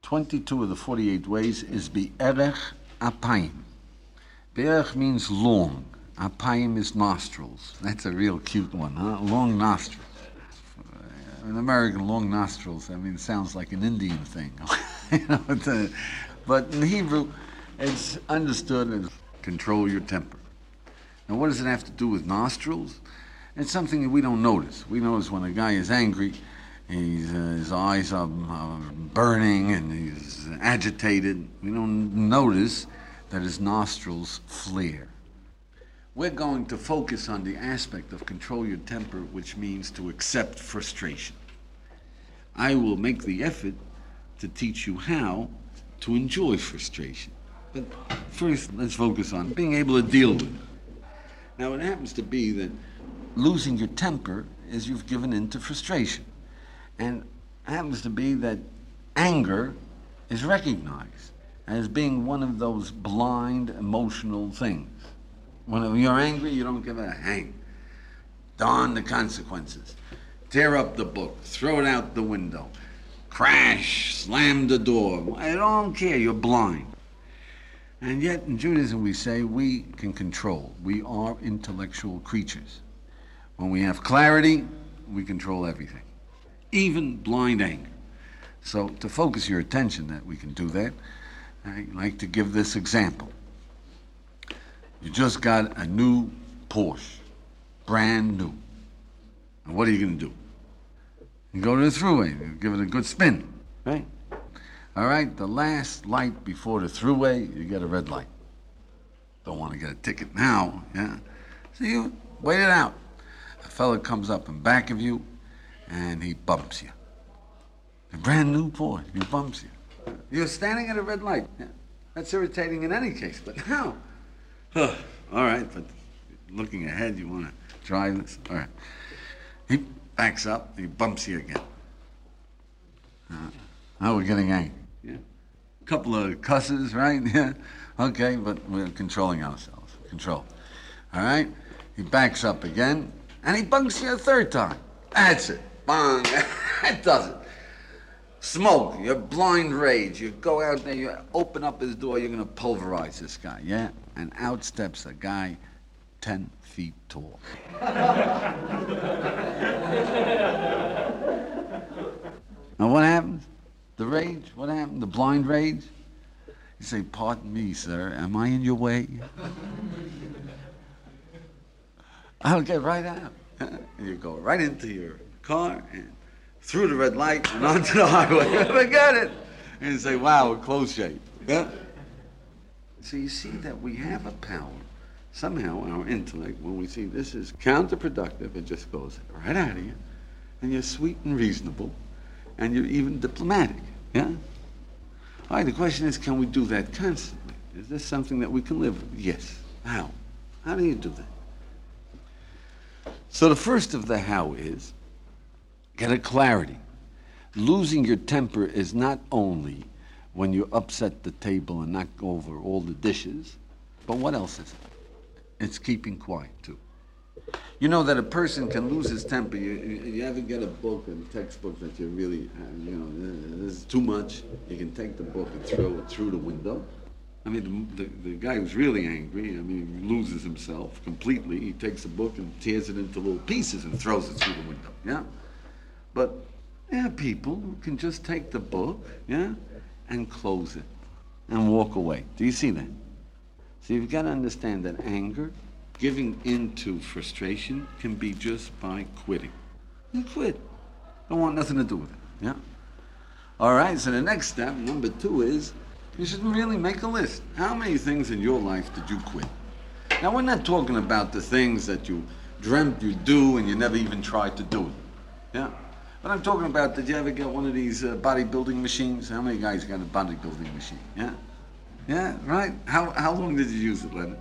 22 of the 48 ways is Be'erech Apayim. Be'erech means long. Apayim is nostrils. That's a real cute one, huh? Long nostrils. In American, long nostrils, it sounds like an Indian thing. But in Hebrew, it's understood as control your temper. Now, what does it have to do with nostrils? It's something that we don't notice. We notice when a guy is angry, his eyes are burning and he's agitated. We don't notice that his nostrils flare. We're going to focus on the aspect of control your temper, which means to accept frustration. I will make the effort to teach you how to enjoy frustration. But first, let's focus on being able to deal with it. Now, it happens to be that losing your temper is you've given in to frustration. And it happens to be that anger is recognized as being one of those blind emotional things. When you're angry, you don't give a hang. Darn the consequences. Tear up the book, throw it out the window, crash, slam the door. I don't care, you're blind. And yet in Judaism we say we can control. We are intellectual creatures. When we have clarity, we control everything, even blind anger. So to focus your attention that we can do that, I like to give this example. You just got a new Porsche, brand new. And what are you going to do? You go to the thruway, you give it a good spin, right? All right, the last light before the thruway, you get a red light. Don't want to get a ticket now, yeah? So you wait it out. A fella comes up in back of you, and he bumps you. A brand new Porsche, he bumps you. You're standing at a red light. Yeah. That's irritating in any case, but now, all right, but looking ahead, you want to drive this? All right. He backs up, he bumps you again. Now we're getting angry. Yeah. A couple of cusses, right? Yeah. Okay, but we're controlling ourselves. Control. All right? He backs up again, and he bumps you a third time. That's it. Bang. That does it. Smoke, your blind rage. You go out there, you open up his door, you're going to pulverize this guy, yeah? And out steps a guy 10 feet tall. Now what happens? The rage, what happened? The blind rage? You say, pardon me, sir, am I in your way? I'll get right out. And you go right into your car and through the red light and onto the highway. Forget it. And you say, wow, we're close shave. Yeah? So you see that we have a power. Somehow our intellect, when we see this is counterproductive, it just goes right out of you. And you're sweet and reasonable. And you're even diplomatic. Yeah? All right, the question is, can we do that constantly? Is this something that we can live with? Yes. How? How do you do that? So the first of the how is, get a clarity. Losing your temper is not only when you upset the table and knock over all the dishes, but what else is it? It's keeping quiet, too. You know that a person can lose his temper. You ever get a book, a textbook that you really, this is too much. You can take the book and throw it through the window. I mean, the guy who's really angry, he loses himself completely. He takes the book and tears it into little pieces and throws it through the window, yeah? But, people can just take the book, yeah, and close it and walk away. Do you see that? So you've got to understand that anger, giving into frustration, can be just by quitting. You quit. Don't want nothing to do with it, yeah? All right, so the next step, number 2, is you should really make a list. How many things in your life did you quit? Now, we're not talking about the things that you dreamt you'd do and you never even tried to do it, yeah? But I'm talking about, did you ever get one of these bodybuilding machines? How many guys got a bodybuilding machine, yeah? Yeah, right? How long did you use it, Leonard?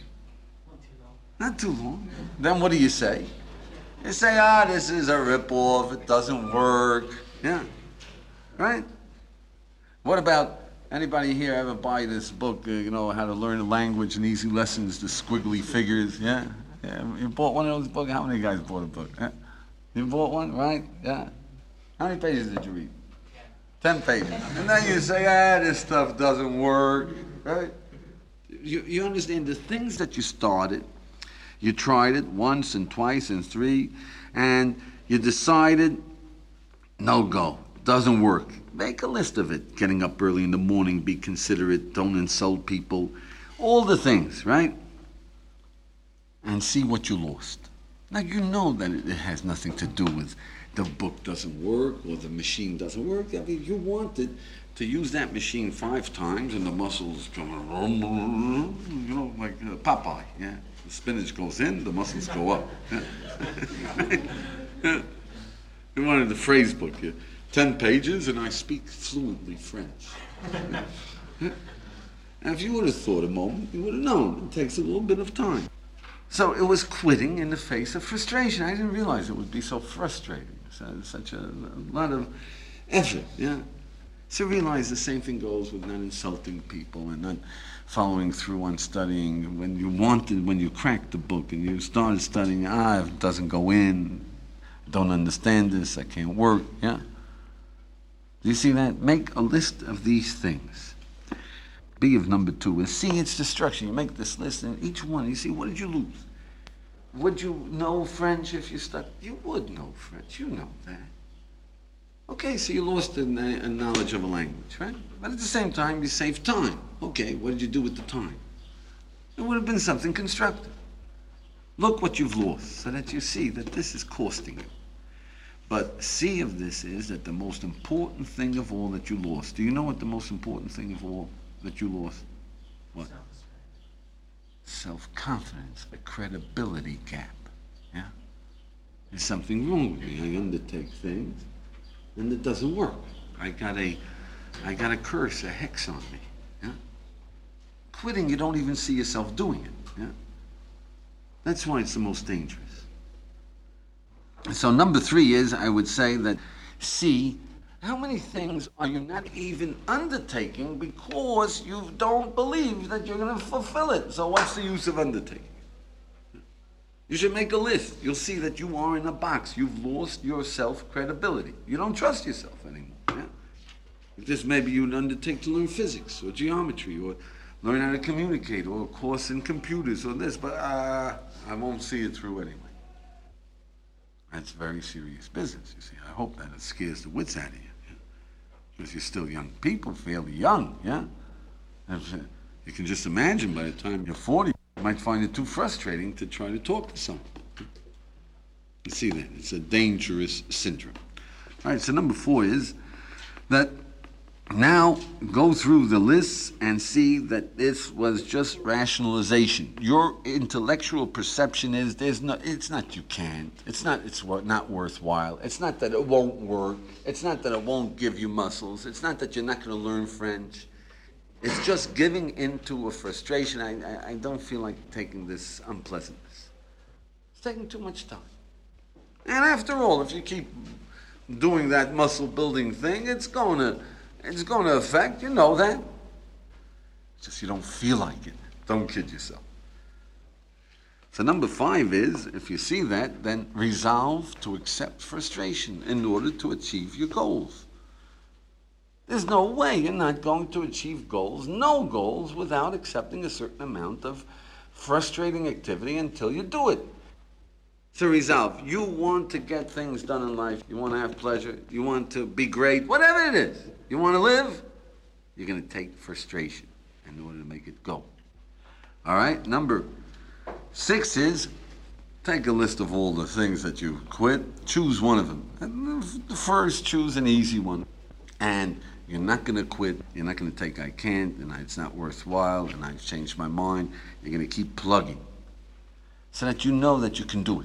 Not too long. Then what do you say? You say, this is a ripoff, it doesn't work. Yeah, right? What about, anybody here ever buy this book, how to learn a language and easy lessons, the squiggly figures, yeah? Yeah, you bought one of those books? How many guys bought a book? Yeah? You bought one, right? Yeah. How many pages did you read? 10 pages. And then you say, this stuff doesn't work, right? You understand the things that you started, you tried it once and twice and three, and you decided, no go, doesn't work. Make a list of it. Getting up early in the morning, be considerate, don't insult people, all the things, right? And see what you lost. Now you know that it has nothing to do with the book doesn't work or the machine doesn't work. I mean, you wanted to use that machine 5 times and the muscles go, you know, like Popeye, yeah? The spinach goes in, the muscles go up. Yeah. You wanted the phrase book, 10 pages and I speak fluently French. Now if you would have thought a moment, you would have known it takes a little bit of time. So it was quitting in the face of frustration. I didn't realize it would be so frustrating. So such a lot of effort, yeah. So realize the same thing goes with not insulting people and not following through on studying. When you cracked the book and you started studying, it doesn't go in, don't understand this, I can't work, yeah. Do you see that? Make a list of these things. B of number 2 is see its destruction. You make this list and each one, you see, what did you lose? Would you know French if you stuck? You would know French, you know that. Okay, so you lost a knowledge of a language, right? But at the same time, you saved time. Okay, what did you do with the time? It would have been something constructive. Look what you've lost so that you see that this is costing you. But C of this is that the most important thing of all that you lost. Do you know what the most important thing of all that you lost? What? Self-confidence, the credibility gap. Yeah? There's something wrong with me. I undertake things and it doesn't work. I got a curse, a hex on me. Yeah? Quitting, you don't even see yourself doing it. Yeah? That's why it's the most dangerous. So number 3 is, I would say that C, how many things are you not even undertaking because you don't believe that you're going to fulfill it? So what's the use of undertaking? You should make a list. You'll see that you are in a box. You've lost your self-credibility. You don't trust yourself anymore. Yeah? If this maybe you'd undertake to learn physics or geometry or learn how to communicate or a course in computers or this, but I won't see it through anyway. That's very serious business, you see. I hope that it scares the wits out of you. Yeah? Because you're still young people, fairly young, yeah? You can just imagine by the time you're 40, you might find it too frustrating to try to talk to someone. You see that? It's a dangerous syndrome. All right, so number 4 is that now go through the lists and see that this was just rationalization. Your intellectual perception is it's not you can't. It's not worthwhile. It's not that it won't work. It's not that it won't give you muscles. It's not that you're not going to learn French. It's just giving into a frustration. I don't feel like taking this unpleasantness. It's taking too much time. And after all, if you keep doing that muscle building thing, it's going to affect, you know that. It's just you don't feel like it. Don't kid yourself. So number 5 is, if you see that, then resolve to accept frustration in order to achieve your goals. There's no way you're not going to achieve goals, no goals, without accepting a certain amount of frustrating activity until you do it. So resolve. You want to get things done in life. You want to have pleasure. You want to be great. Whatever it is. You want to live. You're going to take frustration in order to make it go. All right? Number 6 is take a list of all the things that you quit. Choose one of them. And the first, choose an easy one. And you're not going to quit. You're not going to take I can't and it's not worthwhile and I've changed my mind. You're going to keep plugging so that you know that you can do it.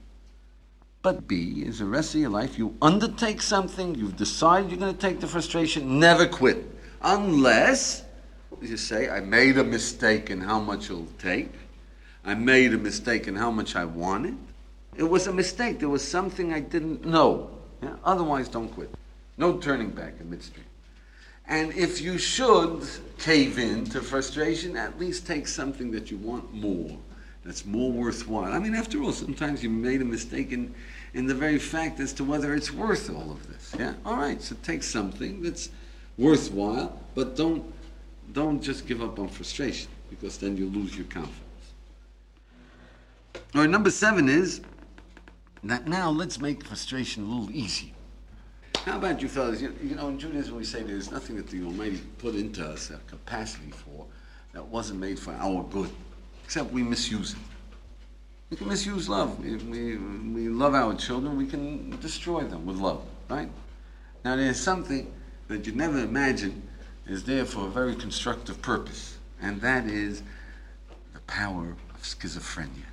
But B is the rest of your life, you undertake something, you've decided you're going to take the frustration, never quit. Unless you say, I made a mistake in how much it'll take. I made a mistake in how much I wanted. It was a mistake. There was something I didn't know. Yeah? Otherwise, don't quit. No turning back in midstream. And if you should cave in to frustration, at least take something that you want more, that's more worthwhile. I mean, after all, sometimes you made a mistake in in the very fact as to whether it's worth all of this. Yeah? All right, so take something that's worthwhile, but don't just give up on frustration, because then you lose your confidence. All right, number 7 is that now let's make frustration a little easier. How about you fellas? You know, in Judaism we say there's nothing that the Almighty put into us a capacity for that wasn't made for our good, except we misuse it. We can misuse love. We love our children, we can destroy them with love, right? Now there's something that you never imagine is there for a very constructive purpose, and that is the power of schizophrenia.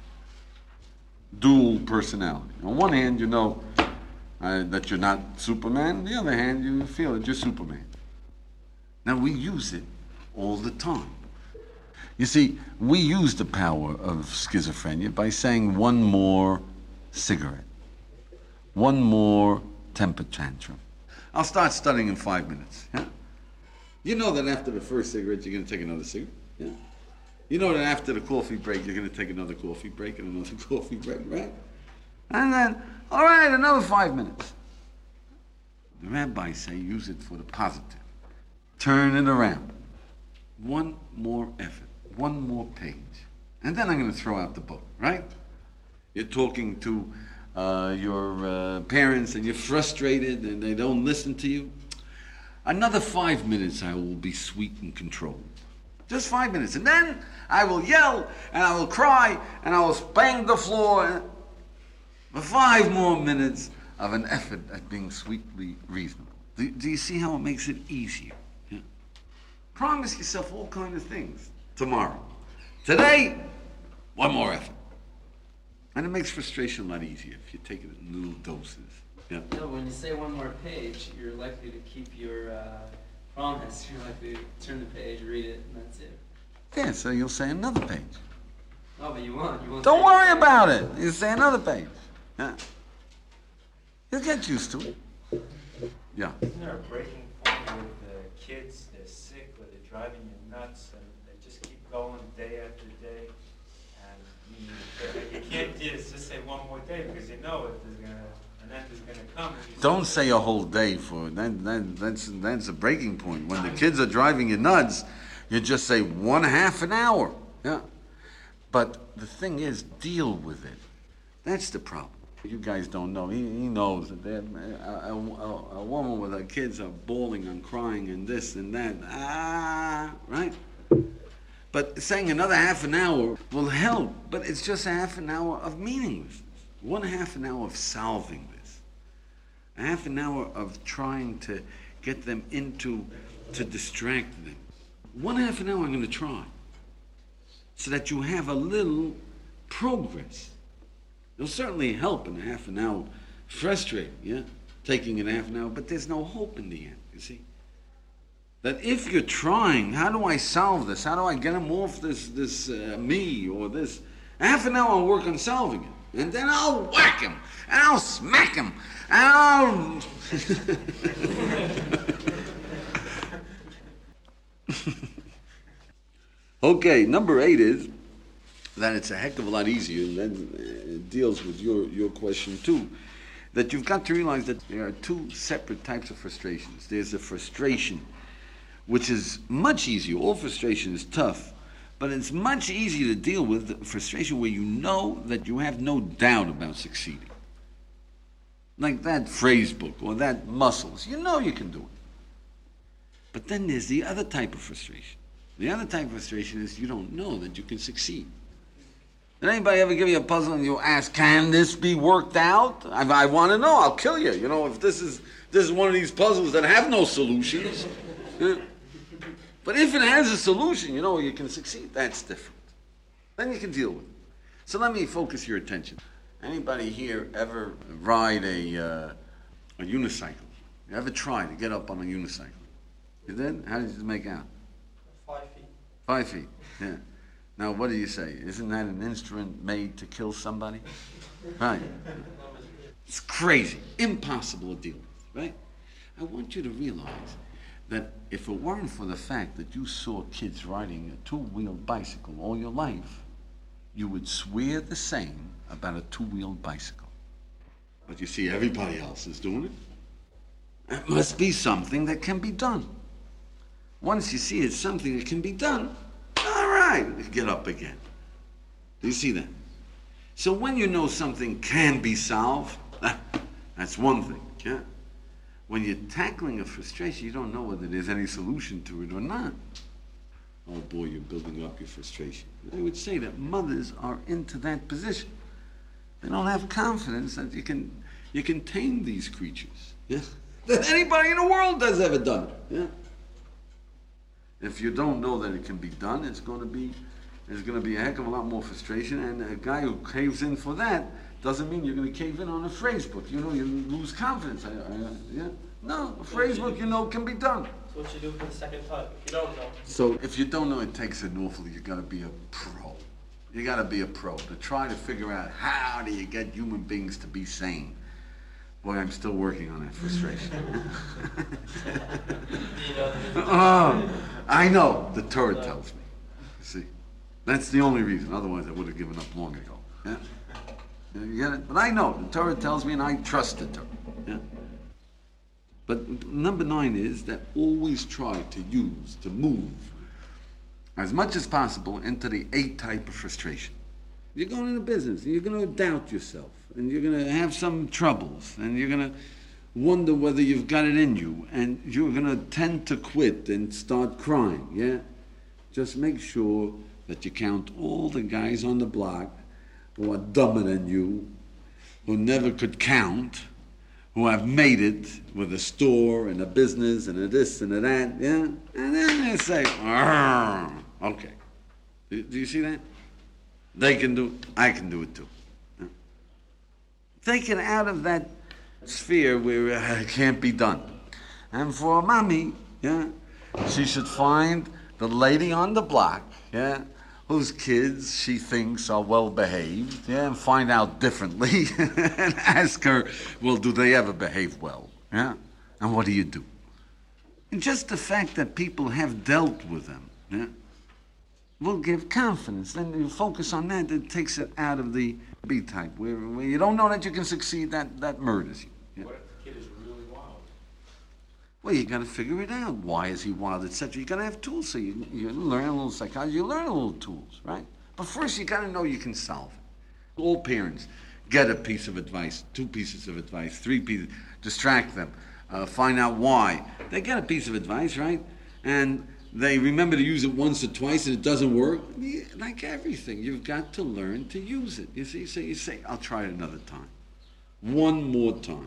Dual personality. On one hand, you know that you're not Superman. On the other hand, you feel that you're Superman. Now, we use it all the time. You see, we use the power of schizophrenia by saying one more cigarette, one more temper tantrum. I'll start studying in 5 minutes. Yeah? You know that after the first cigarette, you're going to take another cigarette. Yeah? You know that after the coffee break, you're going to take another coffee break and another coffee break, right? And then, all right, another 5 minutes. The rabbis say use it for the positive. Turn it around. One more effort, one more page. And then I'm going to throw out the book, right? You're talking to your parents and you're frustrated and they don't listen to you. Another 5 minutes I will be sweet and controlled. Just 5 minutes. And then I will yell and I will cry and I will spank the floor. For 5 more minutes of an effort at being sweetly reasonable. Do you see how it makes it easier? Yeah? Promise yourself all kinds of things tomorrow. Today, one more effort. And it makes frustration a lot easier if you take it in little doses. Yeah. You know, when you say one more page, you're likely to keep your promise. You're likely to turn the page, read it, and that's it. Yeah, so you'll say another page. Oh, but you won't. Don't worry about it. You say another page. Yeah. You'll get used to it. Yeah. Isn't there a breaking point with the kids? They're sick or they're driving you nuts and they just keep going day after day. And you can't just say one more day because you know an end is going to come. Don't say a whole day for it. That's a breaking point. When the kids are driving you nuts, you just say 1/2 an hour. Yeah. But the thing is, deal with it. That's the problem. You guys don't know. He knows that a woman with her kids are bawling and crying and this and that. Right? But saying another 1/2 an hour will help. But it's just 1/2 an hour of meaninglessness. 1/2 an hour of solving this. 1/2 an hour of trying to get them to distract them. 1/2 an hour I'm going to try. So that you have a little progress. It'll certainly help in 1/2 an hour. Frustrating, yeah? Taking it 1/2 an hour, but there's no hope in the end, you see? That if you're trying, how do I solve this? How do I get him off this me or this? 1/2 an hour I'll work on solving it. And then I'll whack him, and I'll smack him, and I'll... Okay, number 8 is that it's a heck of a lot easier, and then it deals with your question too, that you've got to realize that there are 2 separate types of frustrations. There's a frustration, which is much easier. All frustration is tough, but it's much easier to deal with the frustration where you know that you have no doubt about succeeding. Like that phrase book or that muscles. You know you can do it. But then there's the other type of frustration. The other type of frustration is you don't know that you can succeed. Did anybody ever give you a puzzle and you ask, can this be worked out? I want to know. I'll kill you. You know, if this is one of these puzzles that have no solutions. But if it has a solution, you know, you can succeed. That's different. Then you can deal with it. So let me focus your attention. Anybody here ever ride a unicycle? You ever try to get up on a unicycle? You did? How did you make out? 5 feet. 5 feet, yeah. Now, what do you say? Isn't that an instrument made to kill somebody? Right. It's crazy, impossible to deal with, right? I want you to realize that if it weren't for the fact that you saw kids riding a 2-wheeled bicycle all your life, you would swear the same about a 2-wheeled bicycle. But you see, everybody else is doing it. It must be something that can be done. Once you see it's something that can be done, all right, get up again. Do you see that? So when you know something can be solved, that's one thing, yeah? When you're tackling a frustration, you don't know whether there's any solution to it or not. Oh boy, you're building up your frustration. I would say that mothers are into that position. They don't have confidence that you can tame these creatures. Yeah? That anybody in the world has ever done it. Yeah? If you don't know that it can be done, there's going to be a heck of a lot more frustration. And a guy who caves in for that doesn't mean you're going to cave in on a phrase book. You lose confidence. Yeah? No, a phrase book can be done. So what you do for the second time if you don't know? So if you don't know, it takes an awfully. You got to be a pro. You got to be a pro to try to figure out how do you get human beings to be sane. Boy, I'm still working on that frustration. I know. The Torah tells me. You see, that's the only reason. Otherwise, I would have given up long ago. Yeah, you get it. But I know the Torah tells me, and I trust the Torah. Yeah. But number 9 is that always try to move as much as possible into the A type of frustration. You're going into business, and you're going to doubt yourself, and you're going to have some troubles, and you're going to wonder whether you've got it in you, and you're going to tend to quit and start crying, yeah? Just make sure that you count all the guys on the block who are dumber than you, who never could count, who have made it with a store and a business and a this and a that, yeah? And then they say, okay. Do you see that? They can do it, I can do it too. Yeah? Take it out of that sphere where it can't be done. And for a mommy, yeah, she should find the lady on the block, yeah, whose kids she thinks are well behaved, yeah, and find out differently and ask her, well, do they ever behave well? Yeah? And what do you do? And just the fact that people have dealt with them, yeah, will give confidence. Then you focus on that, it takes it out of the B type, where you don't know that you can succeed, that murders you. Yeah? What if the kid is really wild? Well, you got to figure it out. Why is he wild, etc. You got to have tools. So you learn a little psychology, you learn a little tools, right? But first, you got to know you can solve it. All parents get a piece of advice, 2 pieces of advice, 3 pieces. Distract them. Find out why. They get a piece of advice, right? And they remember to use it once or twice, and it doesn't work. Like everything, you've got to learn to use it. You see, so you say, "I'll try it another time, one more time."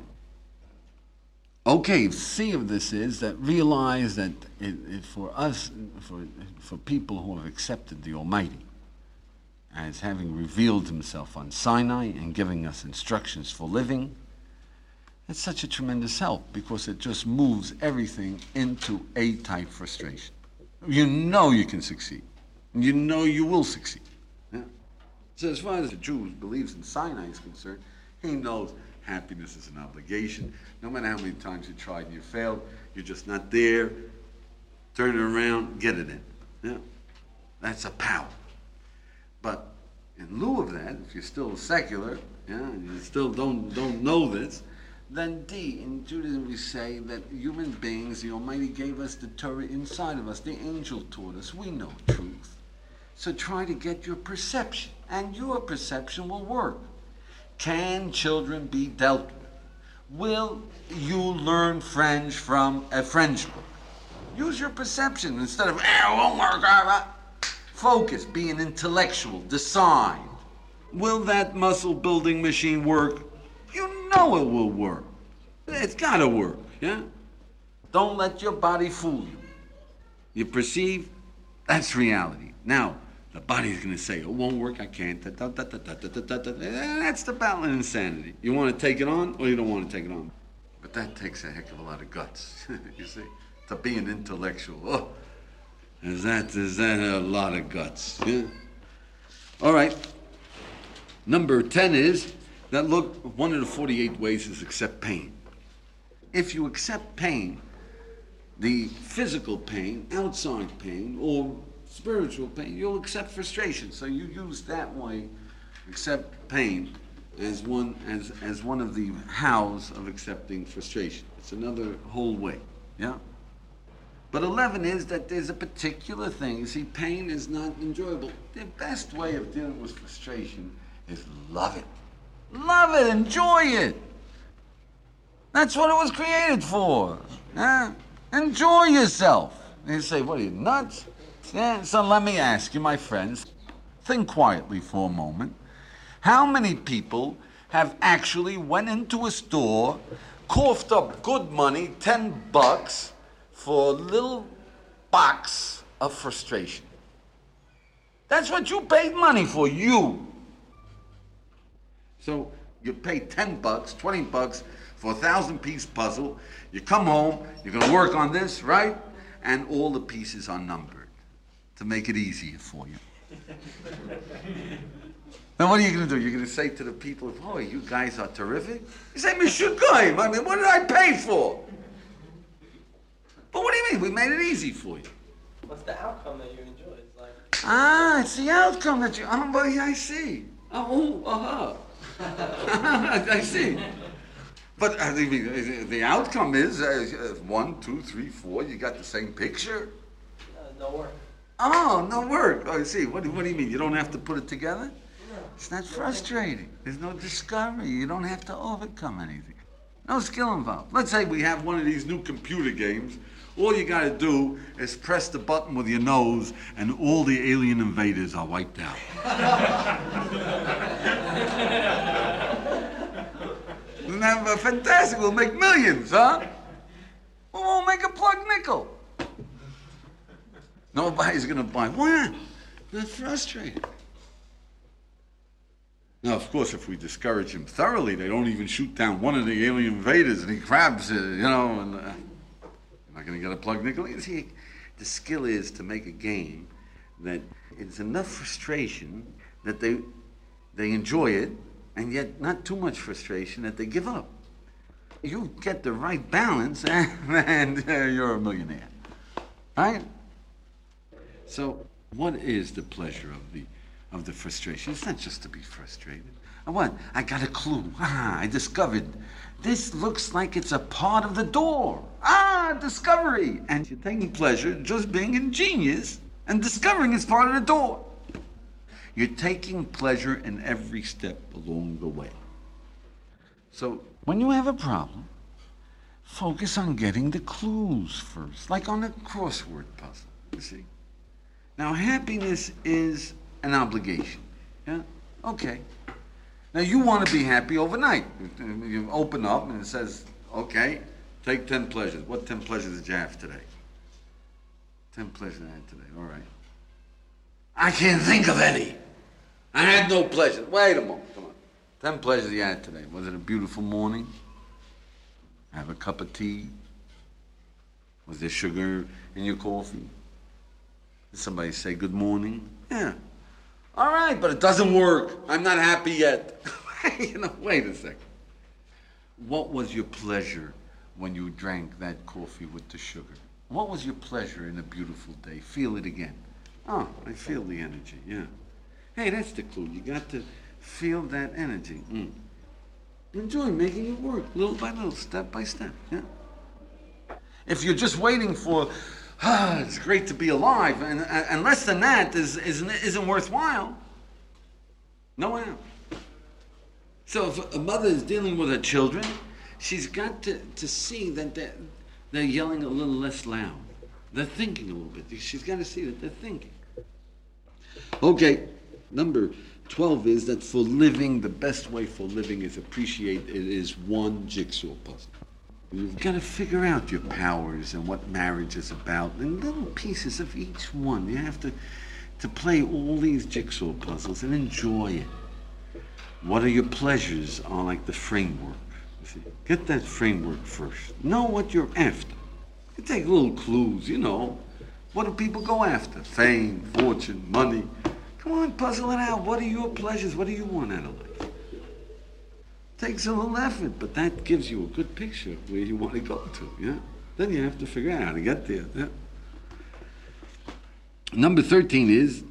Okay, C of this is that realize that for us, for people who have accepted the Almighty as having revealed himself on Sinai and giving us instructions for living, it's such a tremendous help because it just moves everything into A-type frustration. You know you can succeed. You know you will succeed. Yeah? So as far as the Jew who believes in Sinai is concerned, he knows happiness is an obligation. No matter how many times you tried and you failed, you're just not there. Turn it around, get it in. Yeah? That's a power. But in lieu of that, if you're still secular, yeah, and you still don't know this, then D, in Judaism we say that human beings, the Almighty gave us the Torah inside of us. The angel taught us. We know truth. So try to get your perception, and your perception will work. Can children be dealt with? Will you learn French from a French book? Use your perception instead of, it won't work. Focus, be an intellectual, decide. Will that muscle building machine work? You know it will work. It's got to work, yeah? Don't let your body fool you. You perceive, that's reality. Now, the body's going to say, it won't work, I can't. That's the battle of insanity. You want to take it on or you don't want to take it on? But that takes a heck of a lot of guts, you see, to be an intellectual. Oh, is that a lot of guts? Yeah? All right. Number 10 is that, look, one of the 48 ways is accept pain. If you accept pain, the physical pain, outside pain, or spiritual pain, you'll accept frustration. So you use that way, accept pain, as one of the hows of accepting frustration. It's another whole way. Yeah. But 11 is that there's a particular thing. You see, pain is not enjoyable. The best way of dealing with frustration is love it. Love it, enjoy it. That's what it was created for. Yeah? Enjoy yourself. And you say, what are you, nuts? Yeah, so let me ask you, my friends, think quietly for a moment. How many people have actually went into a store, coughed up good money, $10, for a little box of frustration? That's what you paid money for, you. So you pay $10, $20 for a 1,000-piece puzzle. You come home, you're going to work on this, right? And all the pieces are numbered to make it easier for you. Then what are you going to do? You're going to say to the people, oh, you guys are terrific? You say, Meshugoyim, I mean, what did I pay for? But what do you mean? We made it easy for you. What's the outcome that you enjoy? It's like... It's the outcome that you... Oh, well, I see. I see. But the outcome is 1, 2, 3, 4. You got the same picture. No work. Oh, no work. Oh, I see. What do you mean? You don't have to put it together? No. It's not frustrating. There's no discovery. You don't have to overcome anything. No skill involved. Let's say we have one of these new computer games. All you got to do is press the button with your nose, and all the alien invaders are wiped out. Isn't that fantastic? We'll make millions, huh? We'll make a plug nickel. Nobody's going to buy. Why? They're frustrated. Now, of course, if we discourage him thoroughly, they don't even shoot down one of the alien invaders, and he grabs it, and you're not going to get a plug nickel. You see, the skill is to make a game that it's enough frustration that they enjoy it, and yet not too much frustration that they give up. You get the right balance, and you're a millionaire, right? So, what is the pleasure of the frustration? It's not just to be frustrated. What? I got a clue. I discovered. This looks like it's a part of the door. Discovery. And you're taking pleasure just being ingenious and discovering it's part of the door. You're taking pleasure in every step along the way. So, when you have a problem, focus on getting the clues first, like on a crossword puzzle, you see. Now, happiness is an obligation, yeah? Okay. Now, you want to be happy overnight. You open up and it says, okay, take 10 pleasures. What 10 pleasures did you have today? 10 pleasures I had today, all right. I can't think of any. I had no pleasure. Wait a moment, come on. 10 pleasures you had today. Was it a beautiful morning? Have a cup of tea? Was there sugar in your coffee? Did somebody say good morning? Yeah. All right, but it doesn't work. I'm not happy yet. Wait a second. What was your pleasure when you drank that coffee with the sugar? What was your pleasure in a beautiful day? Feel it again. Oh, I feel the energy, yeah. Hey, that's the clue. You got to feel that energy. Enjoy making it work, little by little, step by step, yeah. If you're just waiting for, it's great to be alive, and less than that isn't worthwhile, no how. So if a mother is dealing with her children, she's got to see that they're yelling a little less loud. They're thinking a little bit. She's got to see that they're thinking. Okay, number 12 is that for living, the best way for living is appreciate it is one jigsaw puzzle. You've got to figure out your powers and what marriage is about, and little pieces of each one. You have to play all these jigsaw puzzles and enjoy it. What are your pleasures are like the framework. You see, get that framework first. Know what you're after. You take little clues, What do people go after? Fame, fortune, money. Come on, puzzle it out. What are your pleasures? What do you want out of life? Takes a little effort, but that gives you a good picture of where you want to go to, yeah? Then you have to figure out how to get there, yeah? Number 13 is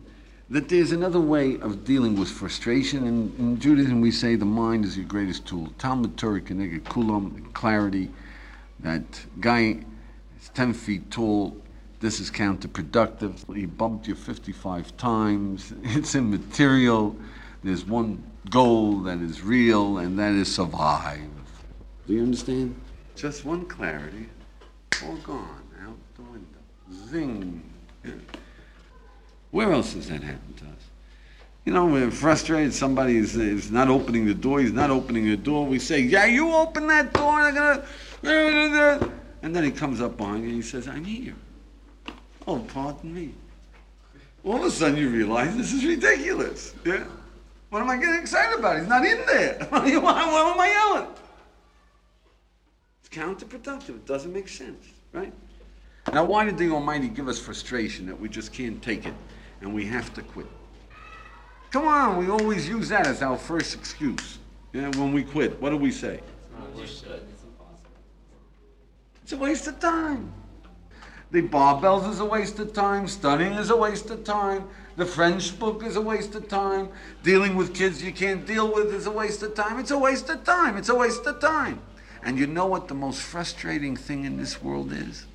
that there's another way of dealing with frustration. And in Judaism, we say the mind is your greatest tool. Talmud Torah Keneged Kulam, clarity. That guy is 10 feet tall. This is counterproductive. He bumped you 55 times. It's immaterial. There's one goal that is real, and that is survive. Do you understand? Just one clarity, all gone, out the window. Zing. Yeah. Where else does that happen to us? You know, we're frustrated, somebody is not opening the door, he's not opening the door. We say, yeah, you open that door, I'm gonna... And then he comes up behind you and he says, I'm here. Oh, pardon me. All of a sudden you realize this is ridiculous. Yeah? What am I getting excited about? He's not in there. What am I yelling? It's counterproductive. It doesn't make sense, right? Now, why did the Almighty give us frustration that we just can't take it and we have to quit? Come on, we always use that as our first excuse. Yeah, when we quit, what do we say? You should. It's impossible. It's a waste of time. The barbells is a waste of time. Studying is a waste of time. The French book is a waste of time. Dealing with kids you can't deal with is a waste of time. It's a waste of time. It's a waste of time. And you know what the most frustrating thing in this world is?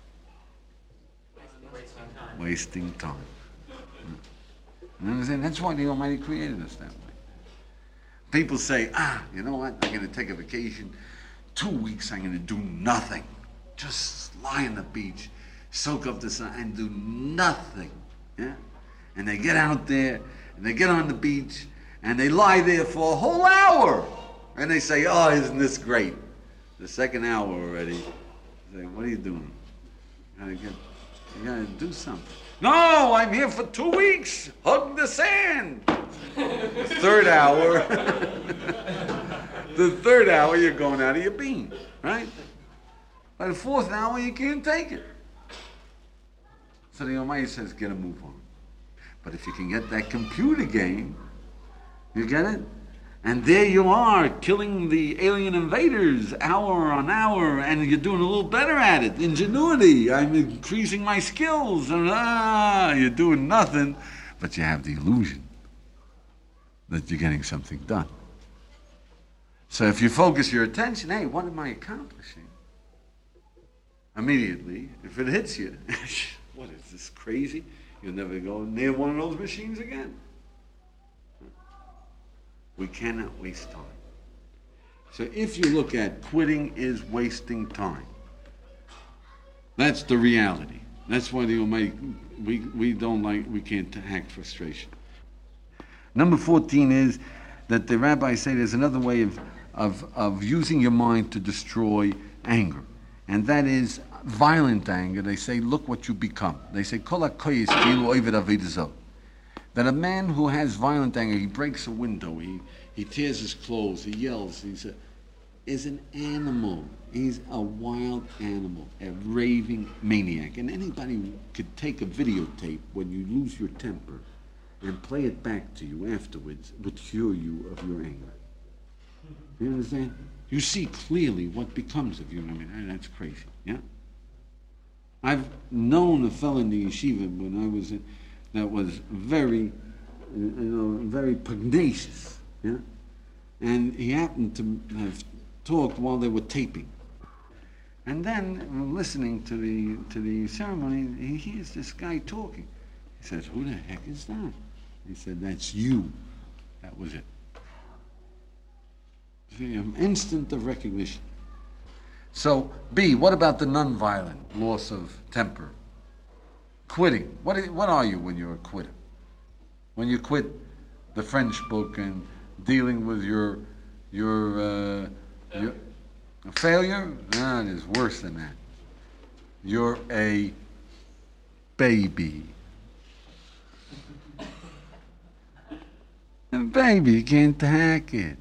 Wasting time. You understand? That's why the Almighty created us that way. People say, you know what? I'm going to take a vacation. 2 weeks I'm going to do nothing. Just lie on the beach, soak up the sun, and do nothing. Yeah? And they get out there, and they get on the beach, and they lie there for a whole hour. And they say, oh, isn't this great? The second hour already. They say, what are you doing? You gotta do something. No, I'm here for 2 weeks. Hug the sand. The third hour, you're going out of your bean, right? By the fourth hour, you can't take it. So the Almighty says, get a move on. But if you can get that computer game, you get it? And there you are, killing the alien invaders hour on hour, and you're doing a little better at it. Ingenuity, I'm increasing my skills, and you're doing nothing, but you have the illusion that you're getting something done. So if you focus your attention, hey, what am I accomplishing? Immediately, if it hits you, what is this, crazy? You'll never go near one of those machines again. We cannot waste time. So if you look at quitting is wasting time, that's the reality. That's why the Almighty, we can't hack frustration. Number 14 is that the rabbis say there's another way of using your mind to destroy anger. And that is violent anger. They say, look what you become. They say, that a man who has violent anger, he breaks a window, he tears his clothes, he yells, is an animal. He's a wild animal, a raving maniac. And anybody could take a videotape when you lose your temper and play it back to you afterwards would cure you of your anger. You understand? You see clearly what becomes of you. I mean, that's crazy, yeah? I've known a fellow in the yeshiva when I was that was very, very pugnacious, yeah? And he happened to have talked while they were taping. And then, listening to the ceremony, he hears this guy talking. He says, who the heck is that? He said, that's you. That was it. See, an instant of recognition. So, B, what about the nonviolent loss of temper? Quitting. What are you when you're a quitter? When you quit the French book and dealing with your failure? No, it is worse than that. You're a baby. A baby, you can't hack it.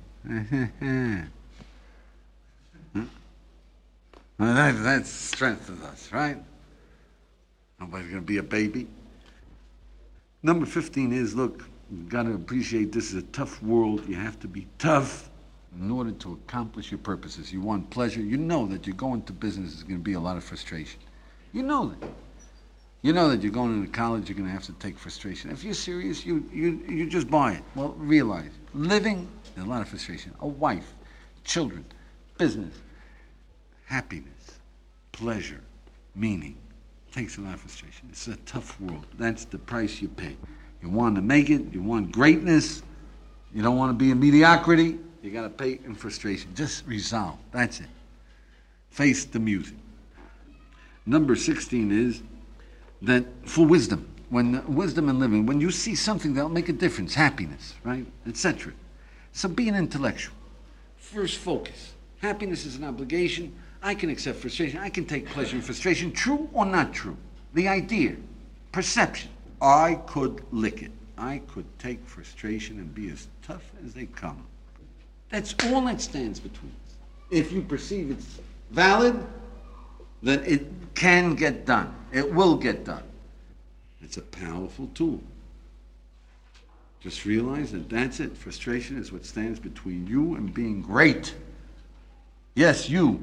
Well, that strengthens us, right? Nobody's going to be a baby. Number 15 is, look, you've got to appreciate this is a tough world. You have to be tough in order to accomplish your purposes. You want pleasure. You know that you're going to business is going to be a lot of frustration. You know that. You know that you're going into college, you're going to have to take frustration. If you're serious, you just buy it. Well, realize, living, there's a lot of frustration. A wife, children, business, happiness, pleasure, meaning. Takes a lot of frustration. It's a tough world. That's the price you pay. You want to make it, you want greatness, you don't want to be a mediocrity, you got to pay in frustration. Just resolve. That's it. Face the music. Number 16 is that for wisdom, wisdom in living, when you see something that'll make a difference, happiness, right, etc. So be an intellectual. First focus. Happiness is an obligation. I can accept frustration. I can take pleasure in frustration. True or not true? The idea, perception. I could lick it. I could take frustration and be as tough as they come. That's all that stands between us. If you perceive it's valid, then it can get done. It will get done. It's a powerful tool. Just realize that that's it. Frustration is what stands between you and being great. Yes, you.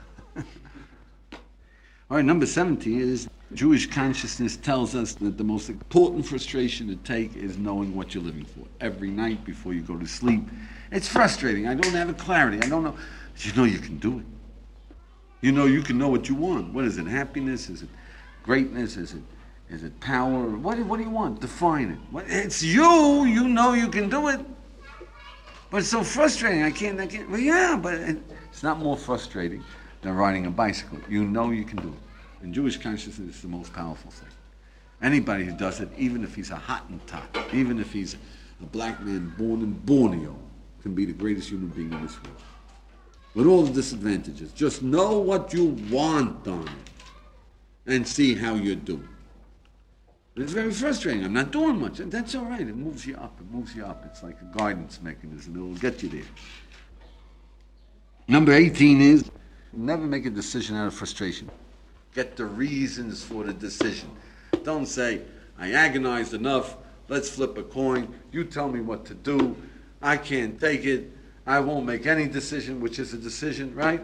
All right, number 17 is Jewish consciousness tells us that the most important frustration to take is knowing what you're living for. Every night before you go to sleep, it's frustrating. I don't have a clarity. I don't know. You know you can do it. You know you can know what you want. What is it? Happiness? Is it greatness? Is it power? What do you want? Define it. It's you. You know you can do it. But it's so frustrating. I can't. Well, yeah, but it's not more frustrating than riding a bicycle. You know you can do it. In Jewish consciousness, it's the most powerful thing. Anybody who does it, even if he's a Hottentot, even if he's a black man born in Borneo, can be the greatest human being in this world. With all the disadvantages. Just know what you want on it and see how you're doing. It's very frustrating. I'm not doing much. And that's all right. It moves you up. It moves you up. It's like a guidance mechanism. It will get you there. Number 18 is never make a decision out of frustration. Get the reasons for the decision. Don't say, I agonized enough. Let's flip a coin. You tell me what to do. I can't take it. I won't make any decision, which is a decision, right?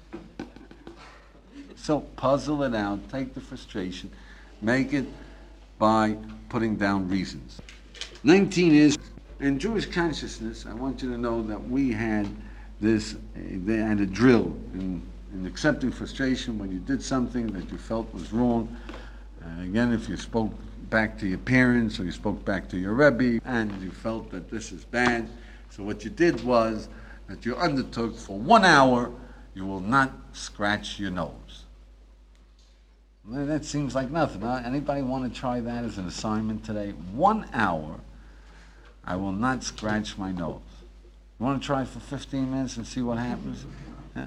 So puzzle it out. Take the frustration. Make it by putting down reasons. 19 is, in Jewish consciousness, I want you to know that we had this, they had a drill in accepting frustration when you did something that you felt was wrong. Again, if you spoke back to your parents or you spoke back to your Rebbe and you felt that this is bad, so what you did was that you undertook for 1 hour, you will not scratch your nose. Well, that seems like nothing, huh? Anybody want to try that as an assignment today? 1 hour, I will not scratch my nose. You want to try for 15 minutes and see what happens? Yeah.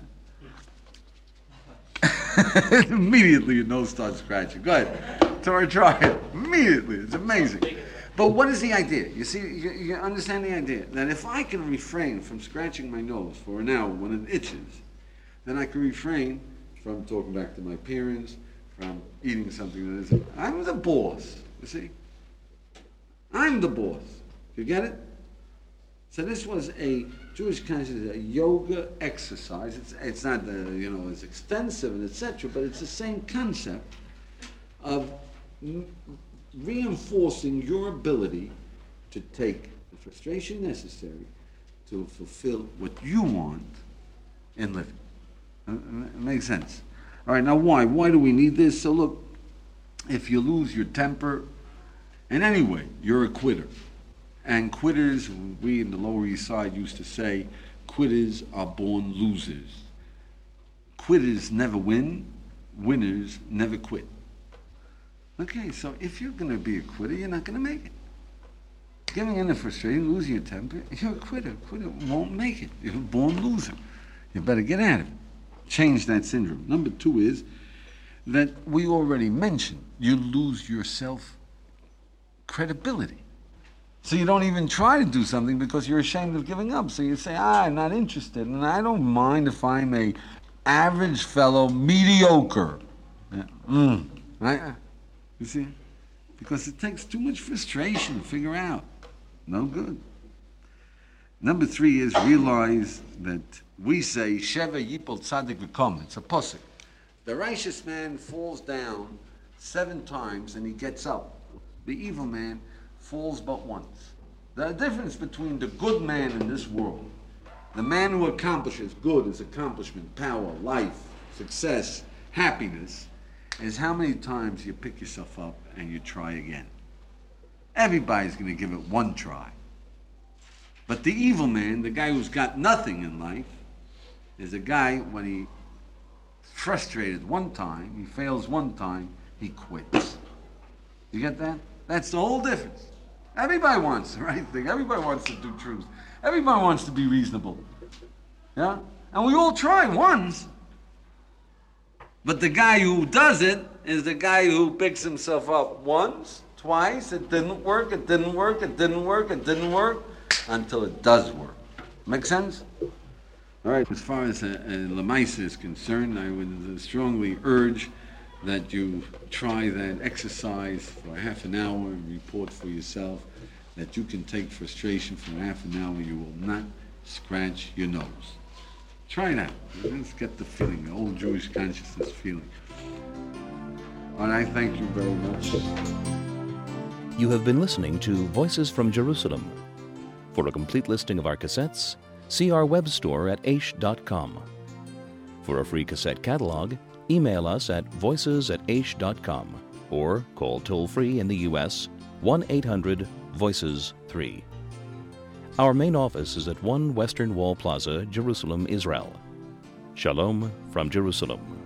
Immediately your nose starts scratching. Go ahead. Try it. Immediately. It's amazing. But what is the idea? You see, you understand the idea that if I can refrain from scratching my nose for an hour when it itches, then I can refrain from talking back to my parents, from eating something that isn't. I'm the boss, you see? I'm the boss. You get it? So this was a Jewish consciousness, a yoga exercise. It's not as extensive and etc., but it's the same concept of reinforcing your ability to take the frustration necessary to fulfill what you want in living. It makes sense. All right, now why? Why do we need this? So look, if you lose your temper, in any way, you're a quitter. And quitters, we in the Lower East Side used to say, quitters are born losers. Quitters never win, winners never quit. Okay, so if you're going to be a quitter, you're not going to make it. Giving in to frustration, losing your temper, you're a quitter. Quitter won't make it. You're a born loser. You better get out of it. Change that syndrome. Number 2 is that we already mentioned, you lose your self-credibility. So you don't even try to do something because you're ashamed of giving up. So you say, I'm not interested, and I don't mind if I'm a average fellow, mediocre. Right? You see? Because it takes too much frustration to figure out. No good. Number 3 is realize that we say, Sheva Yipol Tzadik V'kom. It's a posuk. The righteous man falls down 7 times and he gets up. The evil man falls but once. The difference between the good man in this world, the man who accomplishes good, his accomplishment, power, life, success, happiness, is how many times you pick yourself up and you try again. Everybody's going to give it one try. But the evil man, the guy who's got nothing in life, is a guy, when he's frustrated one time, he fails one time, he quits. You get that? That's the whole difference. Everybody wants the right thing. Everybody wants to do truth. Everybody wants to be reasonable. Yeah? And we all try once. But the guy who does it is the guy who picks himself up once, twice, it didn't work, it didn't work, it didn't work, it didn't work, until it does work. Make sense? All right, as far as Lamaisa is concerned, I would strongly urge that you try that exercise for half an hour and report for yourself that you can take frustration for half an hour. You will not scratch your nose. Try that. Let's get the feeling, the old Jewish consciousness feeling. All right, thank you very much. You have been listening to Voices from Jerusalem. For a complete listing of our cassettes, see our web store at aish.com. For a free cassette catalog, email us at voices@aish.com or call toll-free in the U.S. 1-800-VOICES-3. Our main office is at 1 Western Wall Plaza, Jerusalem, Israel. Shalom from Jerusalem.